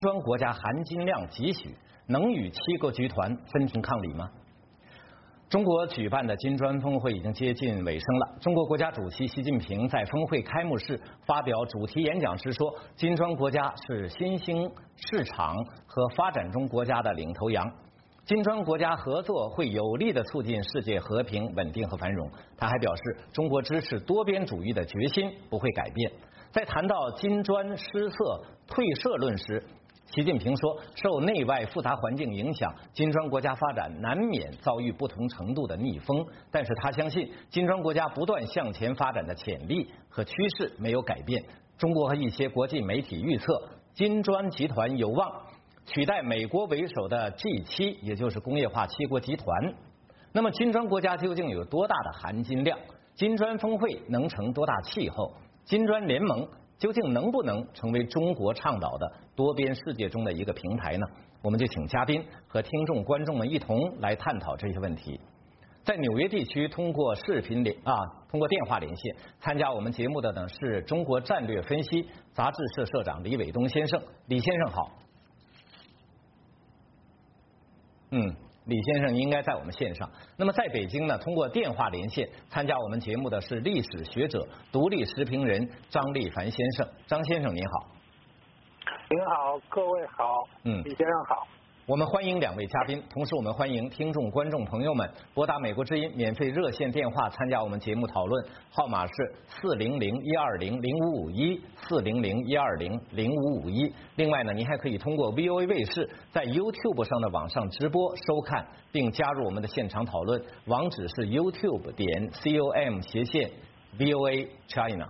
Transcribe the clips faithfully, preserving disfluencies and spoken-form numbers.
专国家含金量几许，能与七国集团分庭抗礼吗？中国举办的金砖峰会已经接近尾声了。中国国家主席习近平在峰会开幕式发表主题演讲时说，金砖国家是新兴市场和发展中国家的领头羊。金砖国家合作会有力地促进世界和平、稳定和繁荣。他还表示，中国支持多边主义的决心不会改变。在谈到金砖失色退社论时，习近平说，受内外复杂环境影响，金砖国家发展难免遭遇不同程度的逆风，但是他相信金砖国家不断向前发展的潜力和趋势没有改变。中国和一些国际媒体预测，金砖集团有望取代美国为首的 G 七，也就是工业化七国集团。那么金砖国家究竟有多大的含金量？金砖峰会能成多大气候？金砖联盟究竟能不能成为中国倡导的多边世界中的一个平台呢？我们就请嘉宾和听众观众们一同来探讨这些问题。在纽约地区通过视频连啊，通过电话连线参加我们节目的呢是中国战略分析杂志社社长李伟东先生。李先生好。嗯。李先生应该在我们线上。那么在北京呢，通过电话连线参加我们节目的是历史学者、独立时评人张立凡先生。张先生您好。 您好，各位好。嗯，李先生好。 我们欢迎两位嘉宾，同时我们欢迎听众、观众朋友们拨打美国之音免费热线电话参加我们节目讨论，号码是四零零一二零零五五一四零零一二零零五五一。另外呢，您还可以通过 V O A 卫视在 YouTube 上的网上直播收看，并加入我们的现场讨论，网址是 YouTube 点 com 斜线 V O A China。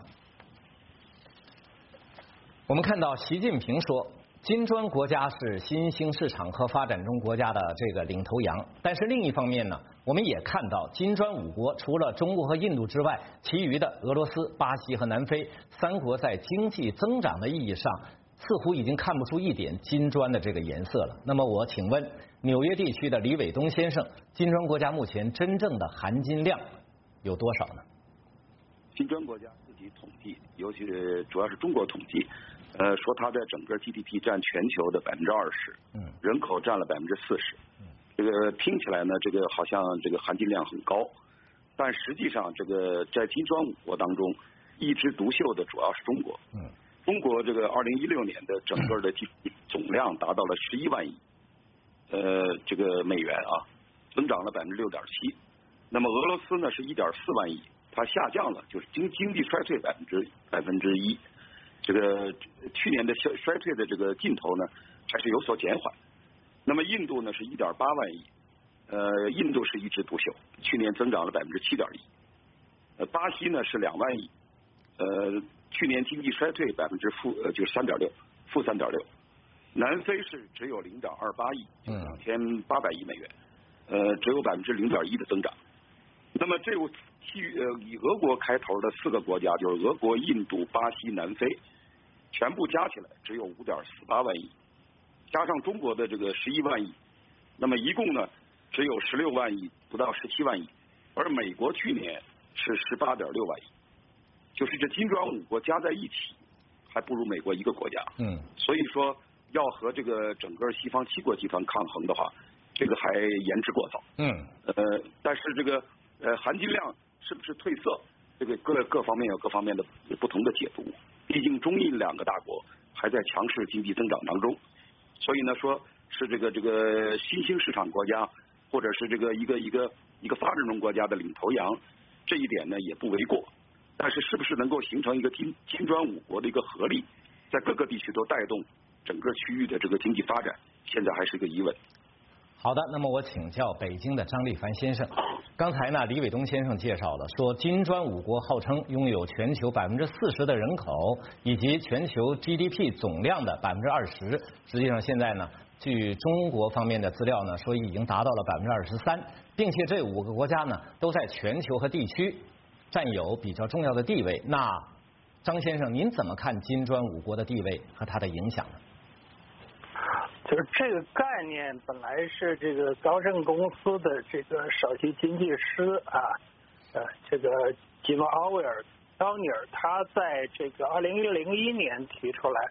我们看到习近平说，金砖国家是新兴市场和发展中国家的这个领头羊，但是另一方面呢，我们也看到金砖五国除了中国和印度之外，其余的俄罗斯、巴西和南非三国在经济增长的意义上，似乎已经看不出一点金砖的这个颜色了。那么我请问纽约地区的李伟东先生，金砖国家目前真正的含金量有多少呢？ 金砖国家自己统计，尤其是主要是中国统计，呃，说它的整个 G D P 占全球的百分之二十，嗯，人口占了百分之四十，嗯，这个听起来呢，这个好像这个含金量很高，但实际上这个在金砖五国当中，一枝独秀的主要是中国，嗯，中国这个二零一六年的整个的 G D P 总量达到了十一万亿，呃，这个美元啊，增长了百分之六点七，那么俄罗斯呢是一点四万亿。它下降了，就是经经济衰退百分之百分之一，这个去年的衰衰退的这个劲头呢还是有所减缓。那么印度呢是一点八万亿，呃，印度是一枝独秀，去年增长了百分之七点一。呃，巴西呢是两万亿，呃，去年经济衰退百分之负呃就是三点六，负三点六。南非是只有零点二八亿，就两千八百亿美元，呃，只有百分之零点一的增长。那么这其呃以俄国开头的四个国家，就是俄国、印度、巴西、南非，全部加起来只有五点四八万亿，加上中国的这个十一万亿，那么一共呢只有十六万亿，不到十七万亿，而美国去年是十八点六万亿，就是这金砖五国加在一起，还不如美国一个国家。嗯，所以说要和这个整个西方七国集团抗衡的话，这个还言之过早。嗯，呃，但是这个。呃，含金量是不是褪色？这个各各方面有各方面的不同的解读。毕竟中印两个大国还在强势经济增长当中，所以呢，说是这个这个新兴市场国家，或者是这个一个一个一个发展中国家的领头羊，这一点呢也不为过。但是是不是能够形成一个金金砖五国的一个合力，在各个地区都带动整个区域的这个经济发展，现在还是一个疑问。 好的，那么我请教北京的张立凡先生。刚才呢，李伟东先生介绍了，说金砖五国号称拥有全球百分之四十的人口，以及全球 G D P 总量的百分之二十。实际上现在呢，据中国方面的资料呢，说已经达到了百分之二十三，并且这五个国家呢，都在全球和地区占有比较重要的地位。那张先生，您怎么看金砖五国的地位和它的影响呢？ 就是这个概念本来是这个高盛公司的这个首席经济师啊，呃，这个吉姆·奥威尔·道尼尔，他在这个二零零一年提出来，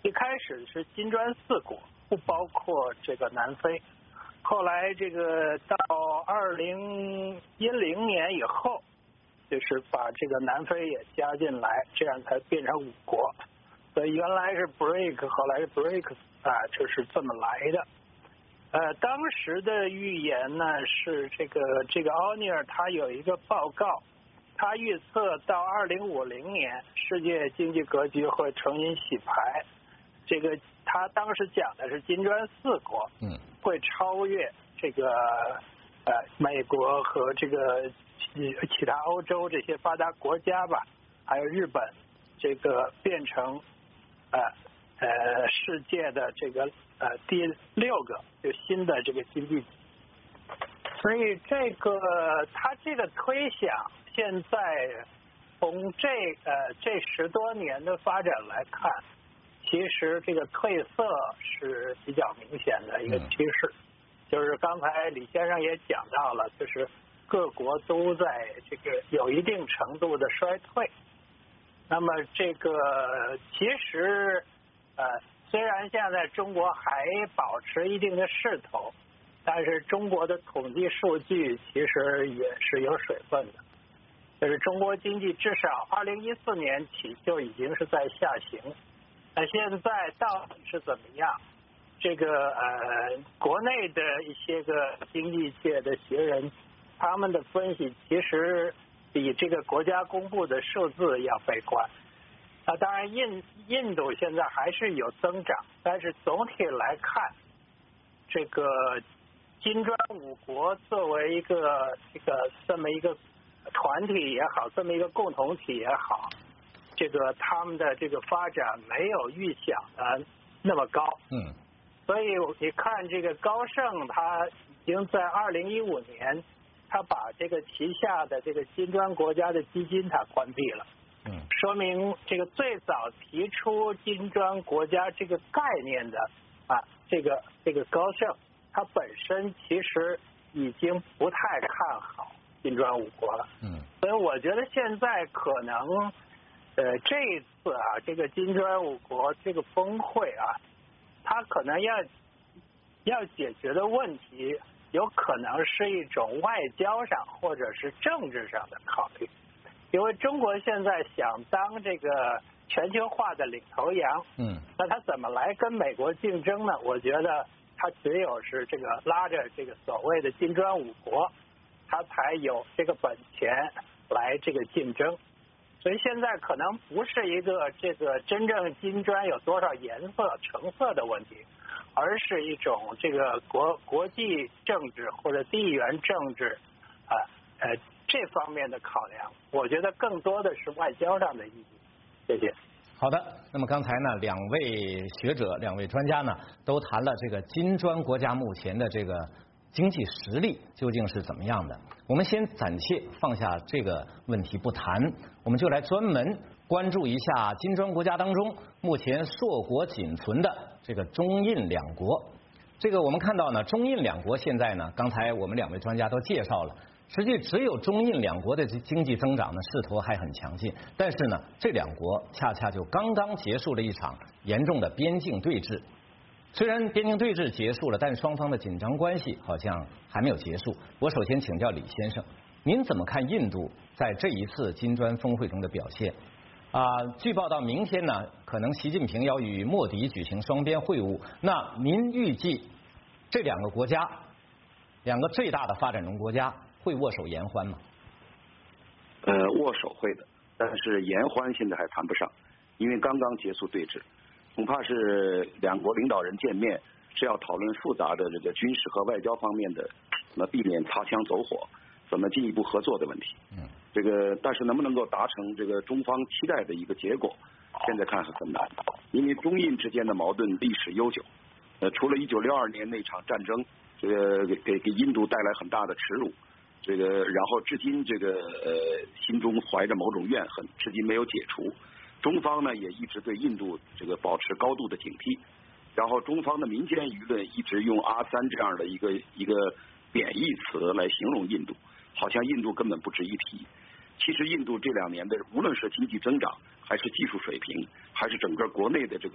一开始是金砖四国，不包括这个南非。后来这个到二零一零年以后，就是把这个南非也加进来，这样才变成五国。所以原来是 B R I C， 后来是 B R I C S 啊，就是这么来的。呃，当时的预言呢是这个这个奥尼尔他有一个报告，他预测到二零五零年世界经济格局会重新洗牌。这个他当时讲的是金砖四国，嗯，会超越这个呃美国和这个其其他欧洲这些发达国家吧，还有日本，这个变成呃呃世界的这个呃第六个就新的这个经济。所以这个他这个推想，现在从这呃这十多年的发展来看，其实这个褪色是比较明显的一个趋势，就是刚才李先生也讲到了，就是各国都在这个有一定程度的衰退。那么这个其实呃虽然现在中国还保持一定的势头，但是中国的统计数据其实也是有水分的，就是中国经济至少二零一四年起就已经是在下行。那现在到底是怎么样？这个呃，国内的一些个经济界的学人，他们的分析其实比这个国家公布的数字要悲观。那当然印印度现在还是有增长，但是总体来看，这个金砖五国作为一个这个这么一个团体也好，这么一个共同体也好，这个他们的这个发展没有预想的那么高，嗯，所以你看这个高盛，他已经在二零一五年，他把这个旗下的这个金砖国家的基金它关闭了，嗯，说明这个最早提出金砖国家这个概念的啊，这个这个高盛，他本身其实已经不太看好金砖五国了，嗯，所以我觉得现在可能。呃，这一次啊，这个金砖五国这个峰会啊，它可能要要解决的问题，有可能是一种外交上或者是政治上的考虑。因为中国现在想当这个全球化的领头羊，嗯，那它怎么来跟美国竞争呢？我觉得它只有是这个拉着这个所谓的金砖五国，它才有这个本钱来这个竞争。所以现在可能不是一个这个真正金砖有多少颜色成色的问题，而是一种这个国国际政治或者地缘政治啊 呃, 呃这方面的考量。我觉得更多的是外交上的意义。谢谢。 好的，那么刚才呢，两位学者、两位专家呢，都谈了这个金砖国家目前的这个经济实力究竟是怎么样的。我们先暂且放下这个问题不谈，我们就来专门关注一下金砖国家当中目前硕果仅存的这个中印两国。这个我们看到呢，中印两国现在呢，刚才我们两位专家都介绍了，实际只有中印两国的经济增长呢势头还很强劲，但是呢，这两国恰恰就刚刚结束了一场严重的边境对峙。虽然边境对峙结束了，但双方的紧张关系好像还没有结束。我首先请教李先生，您怎么看印度在这一次金砖峰会中的表现？啊，据报道明天呢，可能习近平要与莫迪举行双边会晤。那您预计这两个国家，两个最大的发展中国家会握手言欢吗？ 呃，握手会的，但是言欢现在还谈不上，因为刚刚结束对峙。恐怕是两国领导人见面是要讨论复杂的这个军事和外交方面的，怎么避免擦枪走火，怎么进一步合作的问题。嗯，这个但是能不能够达成这个中方期待的一个结果，现在看是很难，因为中印之间的矛盾历史悠久。呃，除了一九六二年那场战争，这个给给给印度带来很大的耻辱，这个然后至今这个呃心中怀着某种怨恨，至今没有解除。中方呢也一直对印度这个保持高度的警惕，然后中方的民间舆论一直用阿三这样的一个一个贬义词来形容印度，好像印度根本不值一提。其实印度这两年的无论是经济增长，还是技术水平，还是整个国内的这个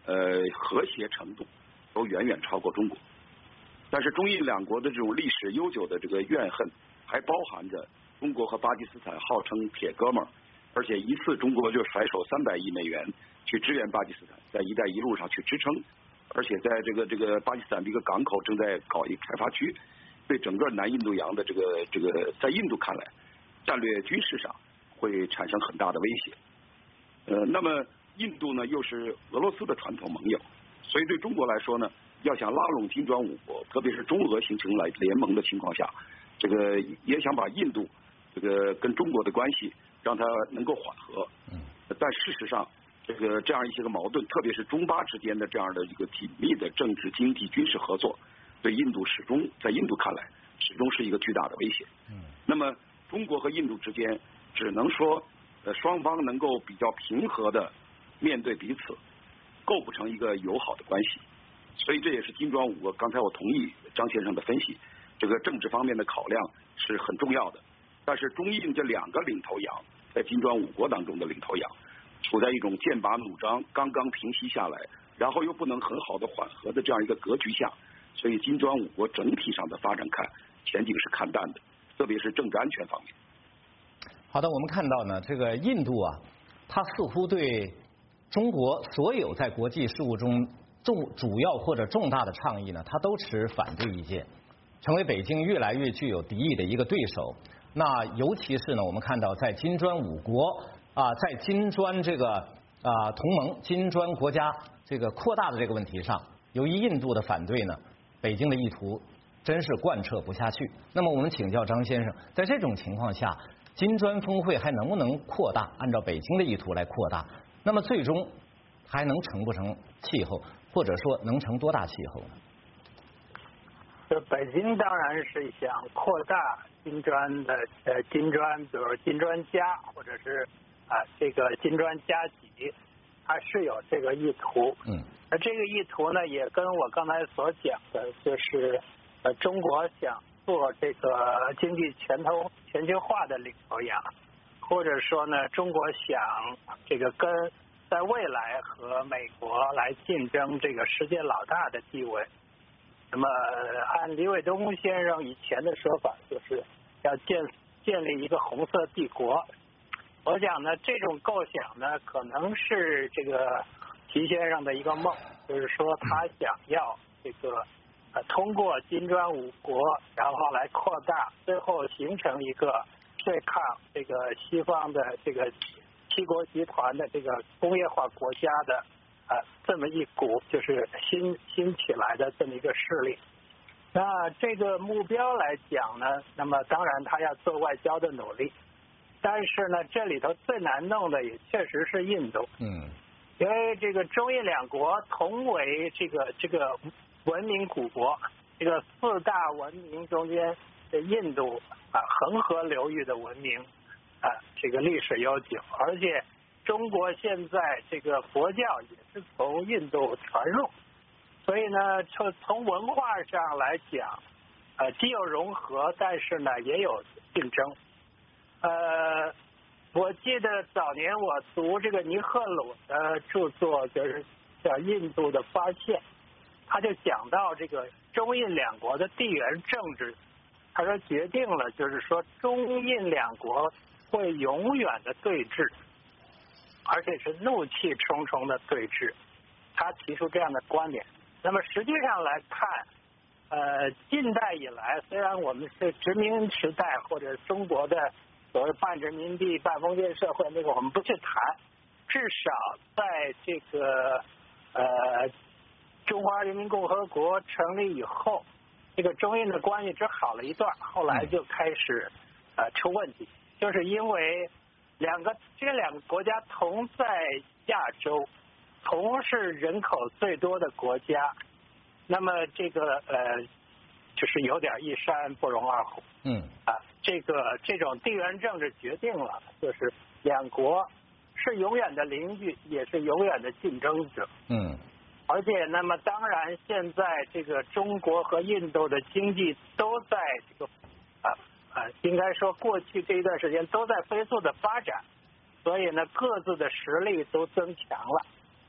呃和谐程度都远远超过中国。但是中印两国的这种历史悠久的这个怨恨，还包含着中国和巴基斯坦号称铁哥们儿，而且一次中国就甩手三百亿美元去支援巴基斯坦，在一带一路上去支撑，而且在这个这个巴基斯坦的一个港口正在搞一个开发区，对整个南印度洋的这个这个在印度看来，战略军事上会产生很大的威胁。呃，那么印度呢又是俄罗斯的传统盟友，所以对中国来说呢，要想拉拢金砖五国，特别是中俄形成来联盟的情况下，这个也想把印度这个跟中国的关系让它能够缓和。嗯。但事实上，这个这样一些个矛盾，特别是中巴之间的这样的一个紧密的政治、经济、军事合作，对印度始终在印度看来始终是一个巨大的威胁。嗯。那么中国和印度之间只能说，呃，双方能够比较平和的面对彼此，构不成一个友好的关系。所以这也是金砖五国，刚才我同意张先生的分析，这个政治方面的考量是很重要的。但是中印这两个领头羊，在金砖五国当中的领头羊，处在一种剑拔弩张、刚刚平息下来，然后又不能很好的缓和的这样一个格局下，所以金砖五国整体上的发展看前景是看淡的，特别是政治安全方面。 好的，我们看到呢，这个印度啊，它似乎对中国所有在国际事务中重主要或者重大的倡议呢，它都持反对意见，成为北京越来越具有敌意的一个对手。那尤其是呢，我们看到在金砖五国啊，在金砖这个啊同盟、金砖国家这个扩大的这个问题上，由于印度的反对呢，北京的意图真是贯彻不下去。那么我们请教张先生，在这种情况下，金砖峰会还能不能扩大？按照北京的意图来扩大，那么最终还能成不成气候？或者说能成多大气候呢？ 就北京当然是想扩大金砖的呃金砖，比如金砖加或者是啊这个金砖加几，它是有这个意图。嗯。而这个意图呢，也跟我刚才所讲的，就是呃中国想做这个经济全头全球化的领头羊，或者说呢，中国想这个跟在未来和美国来竞争这个世界老大的地位。那么按李伟东先生以前的说法，就是要建建立一个红色帝国。我想呢，这种构想呢，可能是这个习先生的一个梦，就是说他想要这个呃通过金砖五国，然后来扩大，最后形成一个对抗这个西方的这个七国集团的这个工业化国家的呃这么一股就是新新起来的这么一个势力。那这个目标来讲呢，那么当然他要做外交的努力，但是呢，这里头最难弄的也确实是印度。嗯。因为这个中印两国同为这个这个文明古国，这个四大文明中间的印度啊恒河流域的文明啊这个历史悠久，而且中国现在这个佛教也是从印度传入，所以呢从从文化上来讲，呃既有融合，但是呢也有竞争。呃我记得早年我读这个尼赫鲁的著作，就是叫《印度的发现》，他就讲到这个中印两国的地缘政治，他说决定了，就是说中印两国会永远的对峙，而且是怒气冲冲的对峙。他提出这样的观点。那么实际上来看，呃，近代以来，虽然我们是殖民时代或者中国的所谓半殖民地半封建社会，那个我们不去谈，至少在这个呃中华人民共和国成立以后，这个中印的关系只好了一段，后来就开始呃出问题，就是因为两个这两个国家同在亚洲，同是人口最多的国家，那么这个呃就是有点一山不容二虎。嗯啊。这个这种地缘政治决定了，就是两国是永远的邻居，也是永远的竞争者。嗯，而且那么当然，现在这个中国和印度的经济都在这个啊啊，应该说过去这一段时间都在飞速的发展，所以呢，各自的实力都增强了。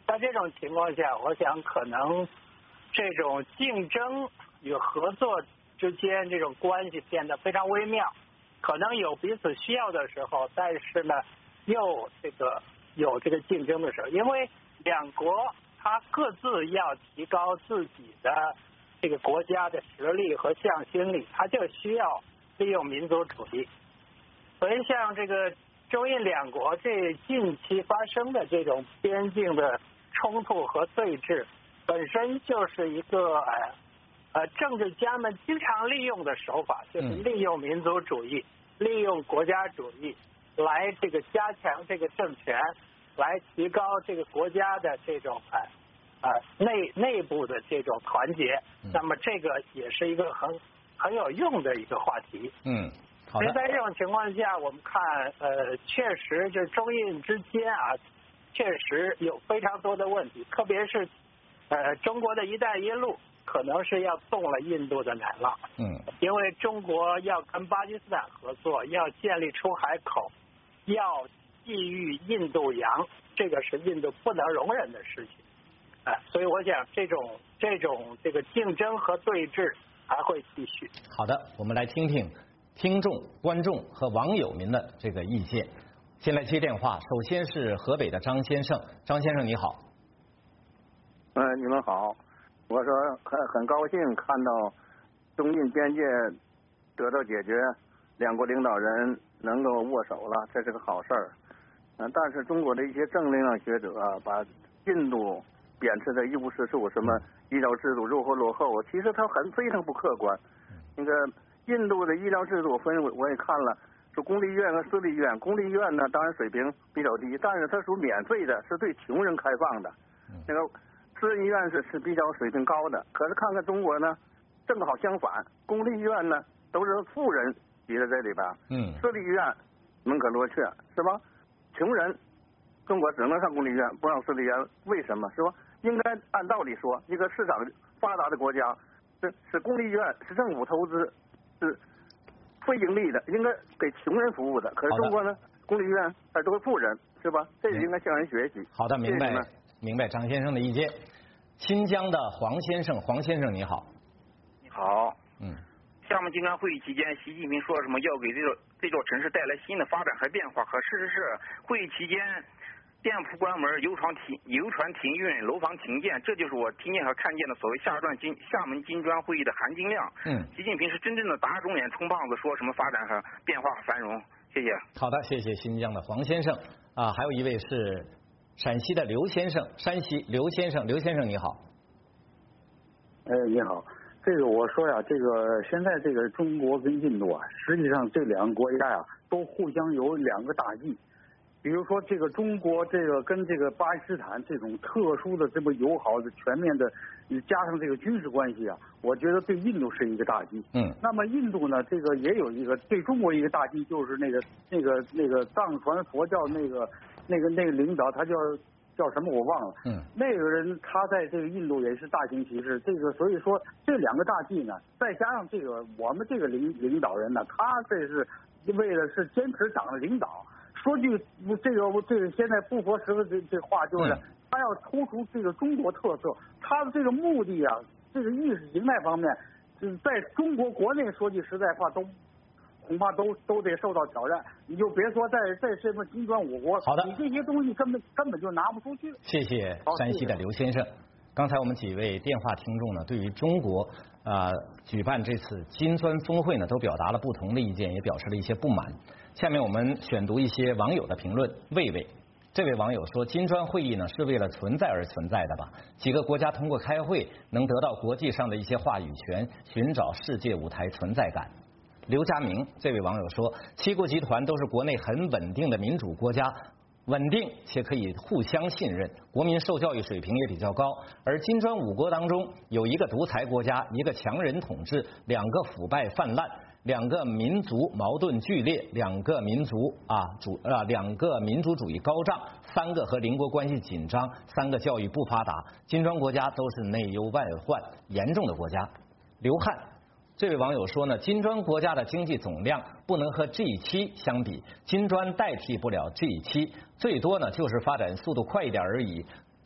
在这种情况下，我想可能这种竞争与合作之间这种关系变得非常微妙，可能有彼此需要的时候，但是呢，又这个有这个竞争的时候，因为两国它各自要提高自己的这个国家的实力和向心力，它就需要利用民族主义。所以像这个中印两国这近期发生的这种边境的冲突和对峙，本身就是一个呃呃政治家们经常利用的手法，就是利用民族主义、嗯、利用国家主义来这个加强这个政权，来提高这个国家的这种呃呃内内部的这种团结。嗯、那么这个也是一个很很有用的一个话题。 嗯。 所以在这种情况下，我们看，呃，确实就是中印之间啊，确实有非常多的问题，特别是，呃，中国的一带一路可能是要动了印度的奶酪。 嗯。 因为中国要跟巴基斯坦合作，要建立出海口，要觊觎印度洋，这个是印度不能容忍的事情。啊、呃，所以我想这种这种这个竞争和对峙还会继续。 好的，我们来听听听众、观众和网友们的这个意见。先来接电话，首先是河北的张先生，张先生你好。 嗯、呃，你们好，我说很很高兴看到中印边界得到解决，两国领导人能够握手了，这是个好事儿。嗯、呃，但是中国的一些正能量学者、啊、把印度贬斥的一无是处，什么医疗制度如何落后，其实他很非常不客观。那个印度的医疗制度分我也看了，说公立医院和私立医院，公立医院呢当然水平比较低，但是它属免费的，是对穷人开放的。那个私立医院是是比较水平高的，可是看看中国呢，正好相反，公立医院呢都是富人挤在这里边， 嗯， 私立医院门可罗雀，是吧？穷人中国只能上公立医院，不让私立医院，为什么？是吧？应该按道理说，一个市场发达的国家，是是公立医院是政府投资，是非盈利的，应该给穷人服务的。可是中国呢，公立医院它都是富人，是吧？这也应该向人学习。 好的，明白明白张先生的意见。新疆的黄先生，黄先生你好。 你好。 嗯。 厦门金砖会议期间，习近平说什么要给这座这座城市带来新的发展和变化，可事实是会议期间店铺关门、游船停游船停运、楼房停建，这就是我听见和看见的所谓厦专金厦门金砖会议的含金量。 嗯， 习近平是真正的打肿脸充胖子，说什么发展和变化繁荣。谢谢。 好的，谢谢新疆的黄先生啊，还有一位是陕西的刘先生，山西刘先生，刘先生你好。 哎，你好，这个我说呀，这个现在这个中国跟印度啊，实际上这两个国家呀，都互相有两个大忌。比如说这个中国这个跟这个巴基斯坦这种特殊的这么友好的全面的，加上这个军事关系啊，我觉得对印度是一个大忌。 嗯。 那么印度呢，这个也有一个对中国一个大忌，就是那个那个那个藏传佛教那个那个那个领导，他叫叫什么我忘了。 嗯。 那个人他在这个印度也是大行其事，这个所以说这两个大忌呢，再加上这个我们这个领领导人呢，他这是为了是坚持党的领导。说句这个这个现在不合时的这这话就是，他要突出这个中国特色，他的这个目的啊，这个意识形态方面，就是在中国国内说句实在话，都恐怕都都得受到挑战。你就别说在在什么金砖五国， 好的， 你这些东西根本根本就拿不出去。 谢谢山西的刘先生。刚才我们几位电话听众呢，对于中国啊、呃、举办这次金砖峰会呢，都表达了不同的意见，也表示了一些不满。下面我们选读一些网友的评论。魏魏这位网友说，金砖会议呢是为了存在而存在的吧？几个国家通过开会能得到国际上的一些话语权，寻找世界舞台存在感。刘家明这位网友说，七国集团都是国内很稳定的民主国家，稳定且可以互相信任，国民受教育水平也比较高。而金砖五国当中有一个独裁国家，一个强人统治，两个腐败泛滥，两个民族矛盾剧烈，两个民族啊主啊两个民族主义高涨，三个和邻国关系紧张，三个教育不发达，金砖国家都是内忧外患严重的国家。刘汉这位网友说呢，金砖国家的经济总量不能和 G 七 相比，金砖代替不了 G 七，最多呢就是发展速度快一点而已。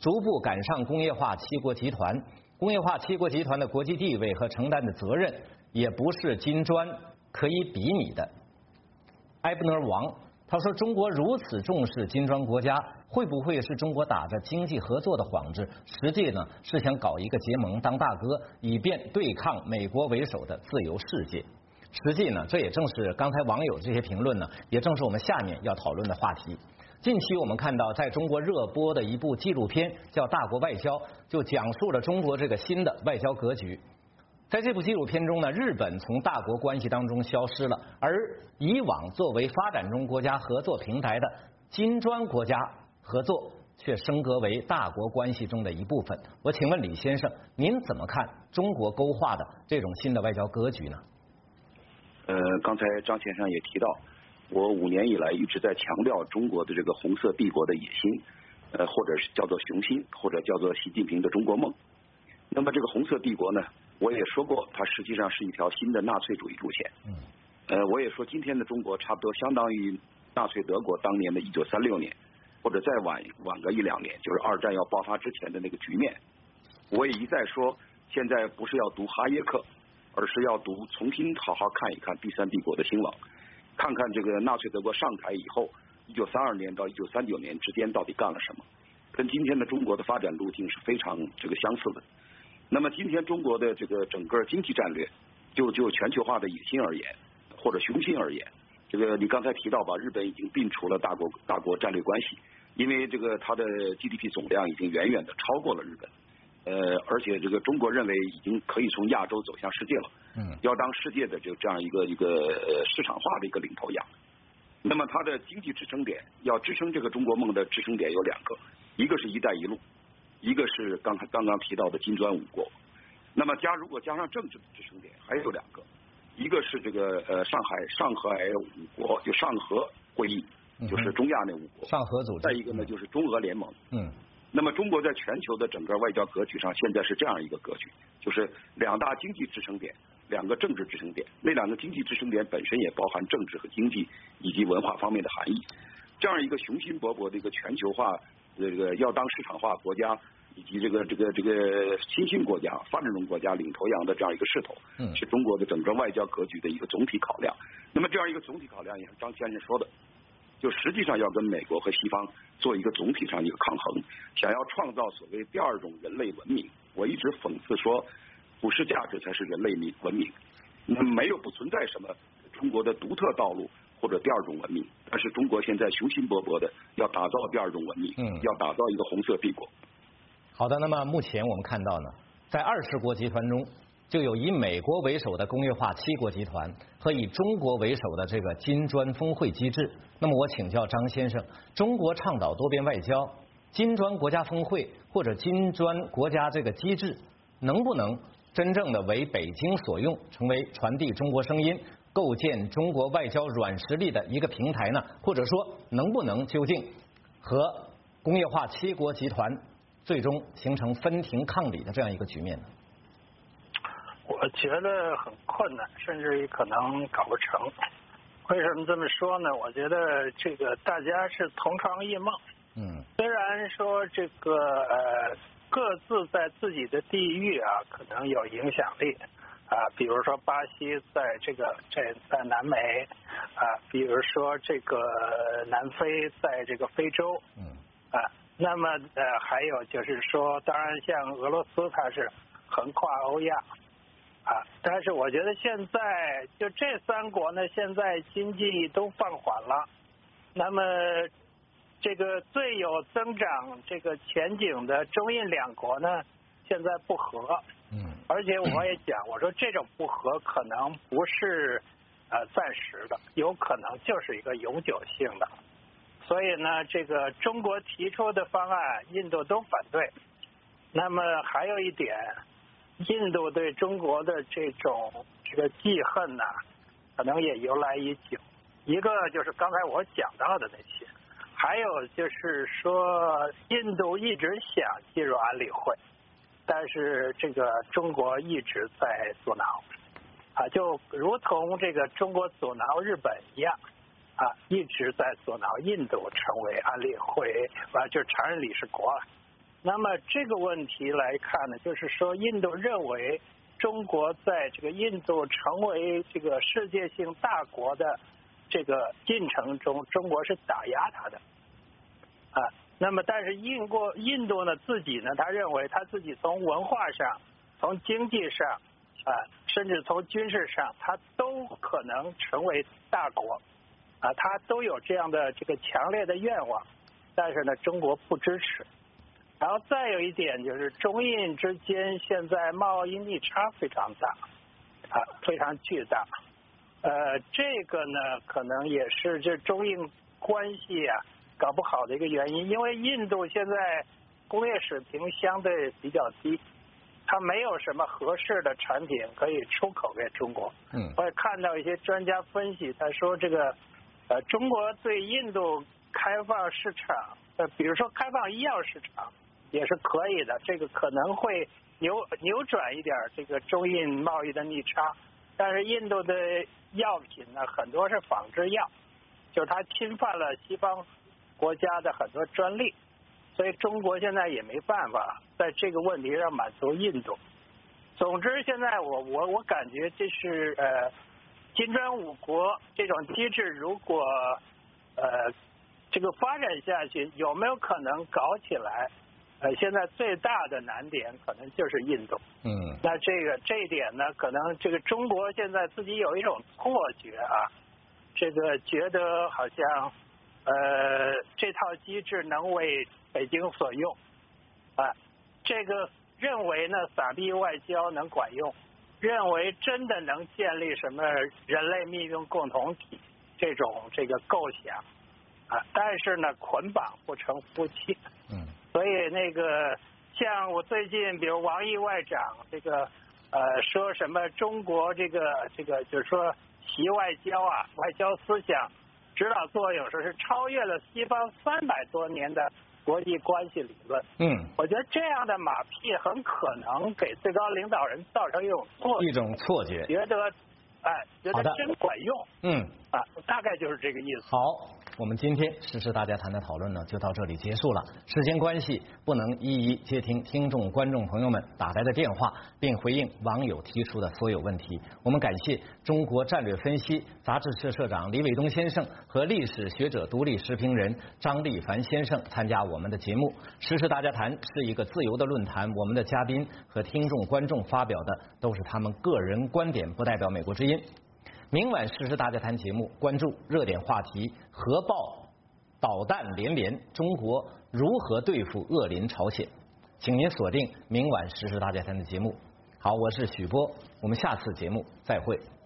逐步赶上工业化七国集团。工业化七国集团的国际地位和承担的责任，也不是金砖可以比拟的。埃布尔王他说，中国如此重视金砖国家，会不会是中国打着经济合作的幌子，实际呢是想搞一个结盟当大哥，以便对抗美国为首的自由世界？实际呢，这也正是刚才网友这些评论呢，也正是我们下面要讨论的话题。近期我们看到，在中国热播的一部纪录片叫《大国外交》，就讲述了中国这个新的外交格局。在这部纪录片中呢，日本从大国关系当中消失了，而以往作为发展中国家合作平台的金砖国家合作却升格为大国关系中的一部分。我请问李先生，您怎么看中国勾画的这种新的外交格局呢？ 呃，刚才张先生也提到，我五年以来一直在强调中国的这个红色帝国的野心，呃，或者是叫做雄心，或者叫做习近平的中国梦。那么这个红色帝国呢，我也说过，它实际上是一条新的纳粹主义路线。嗯。呃，我也说今天的中国差不多相当于纳粹德国当年的一九三六年，或者再晚晚个一两年，就是二战要爆发之前的那个局面。我也一再说，现在不是要读哈耶克，而是要读，重新好好看一看第三帝国的兴亡，看看这个纳粹德国上台以后，一九三二年到一九三九年之间到底干了什么，跟今天的中国的发展路径是非常这个相似的。那么今天中国的这个整个经济战略，就就全球化的野心而言，或者雄心而言，这个你刚才提到吧，日本已经摒除了大国大国战略关系，因为这个它的 G D P 总量已经远远的超过了日本。呃，而且这个中国认为已经可以从亚洲走向世界了，嗯，要当世界的就这样一个一个呃市场化的一个领头羊。那么它的经济支撑点，要支撑这个中国梦的支撑点有两个，一个是一带一路，一个是刚才刚刚提到的金砖五国。那么加如果加上政治的支撑点，还有两个，一个是这个呃上海上海五国，就上合会议，就是中亚那五国， 上合组织。 再一个呢就是中俄联盟， 嗯。 那么中国在全球的整个外交格局上，现在是这样一个格局，就是两大经济支撑点，两个政治支撑点。那两个经济支撑点本身也包含政治和经济以及文化方面的含义。这样一个雄心勃勃的一个全球化，这个要当市场化国家以及这个这个这个新兴国家、发展中国家领头羊的这样一个势头，嗯，是中国的整个外交格局的一个总体考量。那么这样一个总体考量，也像张先生说的，就实际上要跟美国和西方做一个总体上一个抗衡，想要创造所谓第二种人类文明。我一直讽刺说，普世价值才是人类文明，没有不存在什么中国的独特道路或者第二种文明，但是中国现在雄心勃勃的要打造第二种文明，嗯，要打造一个红色帝国。 好的，那么目前我们看到呢，在二十国集团中，就有以美国为首的工业化七国集团和以中国为首的这个金砖峰会机制。那么我请教张先生，中国倡导多边外交，金砖国家峰会或者金砖国家这个机制，能不能真正的为北京所用，成为传递中国声音、构建中国外交软实力的一个平台呢？或者说，能不能究竟和工业化七国集团最终形成分庭抗礼的这样一个局面呢？ 我觉得很困难，甚至于可能搞不成。为什么这么说呢？我觉得这个大家是同床异梦。嗯。虽然说这个呃各自在自己的地域啊可能有影响力啊，比如说巴西在这个在在南美啊，比如说这个南非在这个非洲。嗯。啊，那么呃还有就是说，当然像俄罗斯它是横跨欧亚。啊，但是我觉得现在就这三国呢，现在经济都放缓了，那么这个最有增长这个前景的中印两国呢，现在不和。嗯。而且我也讲，我说这种不和可能不是呃暂时的，有可能就是一个永久性的。所以呢，这个中国提出的方案，印度都反对。那么还有一点。印度对中国的这种这个记恨呢，可能也由来已久。一个就是刚才我讲到的那些，还有就是说，印度一直想进入安理会，但是这个中国一直在阻挠，啊，就如同这个中国阻挠日本一样，啊，一直在阻挠印度成为安理会，啊，就常任理事国。 那么这个问题来看呢，就是说印度认为中国在这个印度成为这个世界性大国的这个进程中，中国是打压他的啊。那么但是印国印度呢自己呢，他认为他自己从文化上、从经济上啊，甚至从军事上，他都可能成为大国啊，他都有这样的这个强烈的愿望，但是呢，中国不支持。然后再有一点就是中印之间现在贸易逆差非常大，啊，非常巨大。呃，这个呢，可能也是这中印关系啊搞不好的一个原因，因为印度现在工业水平相对比较低，它没有什么合适的产品可以出口给中国。嗯，我也看到一些专家分析，他说这个呃，中国对印度开放市场，呃，比如说开放医药市场。也是可以的，这个可能会扭扭转一点这个中印贸易的逆差，但是印度的药品呢，很多是仿制药，就是它侵犯了西方国家的很多专利，所以中国现在也没办法在这个问题上满足印度。总之，现在我我我感觉这是呃金砖五国这种机制，如果呃这个发展下去，有没有可能搞起来？呃，现在最大的难点可能就是印度。嗯，那这个这一点呢，可能这个中国现在自己有一种错觉啊，这个觉得好像呃这套机制能为北京所用啊，这个认为呢撒币外交能管用，认为真的能建立什么人类命运共同体这种这个构想啊，但是呢捆绑不成夫妻。嗯。所以那个像我最近，比如王毅外长这个呃说什么中国这个这个就是说习外交啊，外交思想指导作用，说是超越了西方三百多年的国际关系理论。嗯，我觉得这样的马屁很可能给最高领导人造成一种错一种错觉， 觉得哎觉得真管用。嗯啊，大概就是这个意思。 好。我们今天时事大家谈的讨论呢，就到这里结束了。时间关系，不能一一接听听众、观众朋友们打来的电话，并回应网友提出的所有问题。我们感谢中国战略分析杂志社社长李伟东先生和历史学者、独立时评人张立凡先生参加我们的节目。时事大家谈是一个自由的论坛，我们的嘉宾和听众、观众发表的都是他们个人观点，不代表美国之音。明晚时事大家谈节目，关注热点话题：核爆、导弹连连，中国如何对付恶邻朝鲜？请您锁定明晚时事大家谈的节目。好，我是许波，我们下次节目再会。